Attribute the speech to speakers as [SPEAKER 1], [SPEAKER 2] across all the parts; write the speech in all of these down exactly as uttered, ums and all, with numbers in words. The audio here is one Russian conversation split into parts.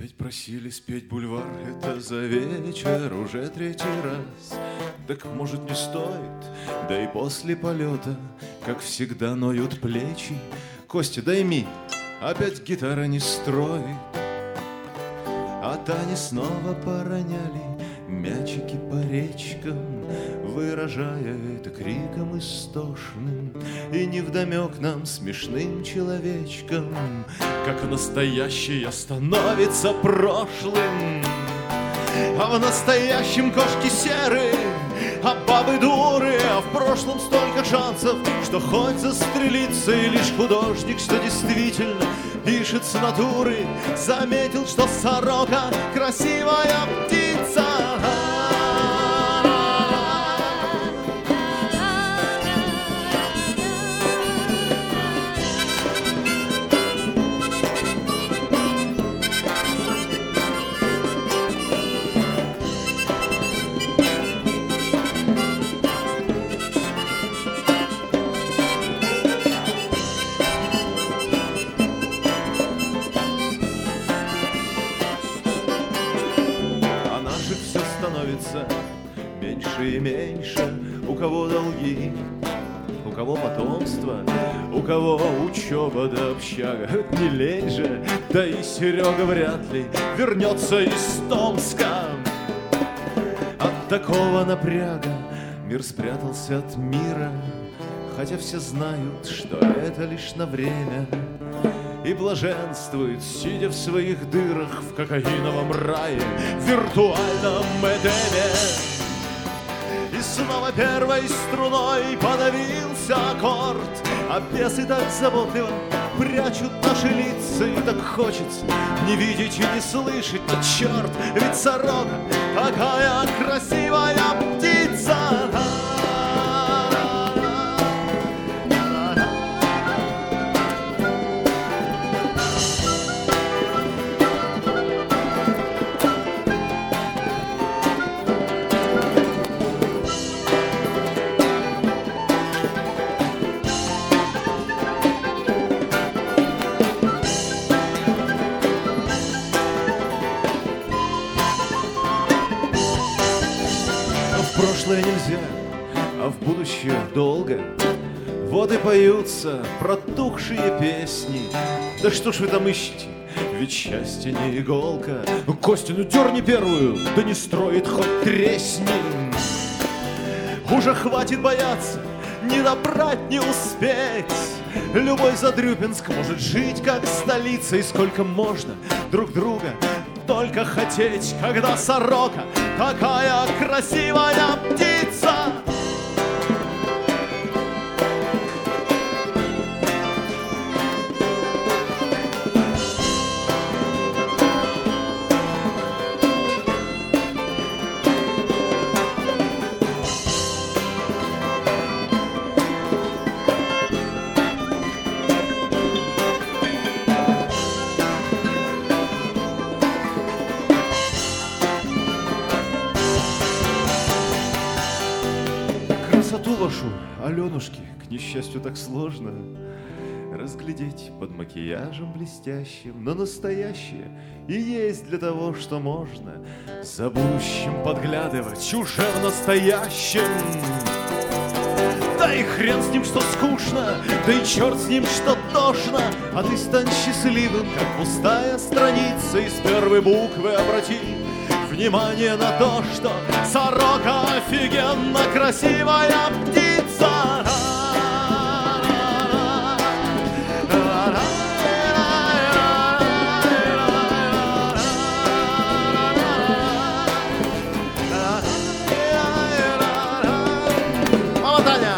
[SPEAKER 1] Опять просили спеть бульвар, это за вечер уже третий раз. Так может не стоит, да и после полета, как всегда, ноют плечи. Костя, дай ми, опять гитара не строит. А Тане снова пороняли мячики по речкам, выражая это криком истошным и невдомек нам смешным человечкам, как настоящее становится прошлым. А в настоящем кошки серые, а бабы дуры, а в прошлом столько шансов, что хоть застрелиться. И лишь художник, что действительно пишет с натуры, заметил, что сорока красивая птица. Меньше и меньше, у кого долги, у кого потомство, у кого учеба да общага. Не лень же, да и Серега вряд ли вернется из Томска. От такого напряга мир спрятался от мира, хотя все знают, что это лишь на время, и блаженствует, сидя в своих дырах в кокаиновом рае, в виртуальном Эдеме. И снова первой струной подавился аккорд, а бесы так заботливо прячут наши лица. И так хочется не видеть и не слышать, но черт, ведь сорока такая красивая птица. В прошлое нельзя, а в будущее долго. Вот и поются протухшие песни. Да что ж вы там ищете, ведь счастье не иголка. Ну, Костя, ну дерни первую, да не строит хоть тресни. Уже хватит бояться, не добрать, не успеть. Любой Задрюпинск может жить как столица. И сколько можно друг друга только хотеть, когда сорока такая красивая птица. Красоту вашу, Аленушки, к несчастью, так сложно разглядеть под макияжем блестящим, но настоящее и есть для того, что можно за будущим подглядывать уже в настоящем. Да и хрен с ним, что скучно, да и черт с ним, что тошно, а ты стань счастливым, как пустая страница, и с первой буквы обрати внимание на то, что сорока офигенно красивая птица. Мама Таня!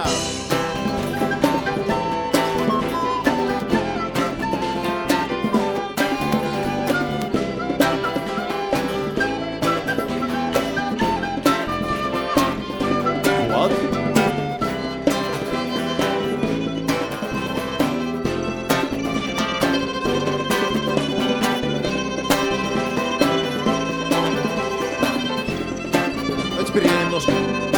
[SPEAKER 1] А теперь я немножко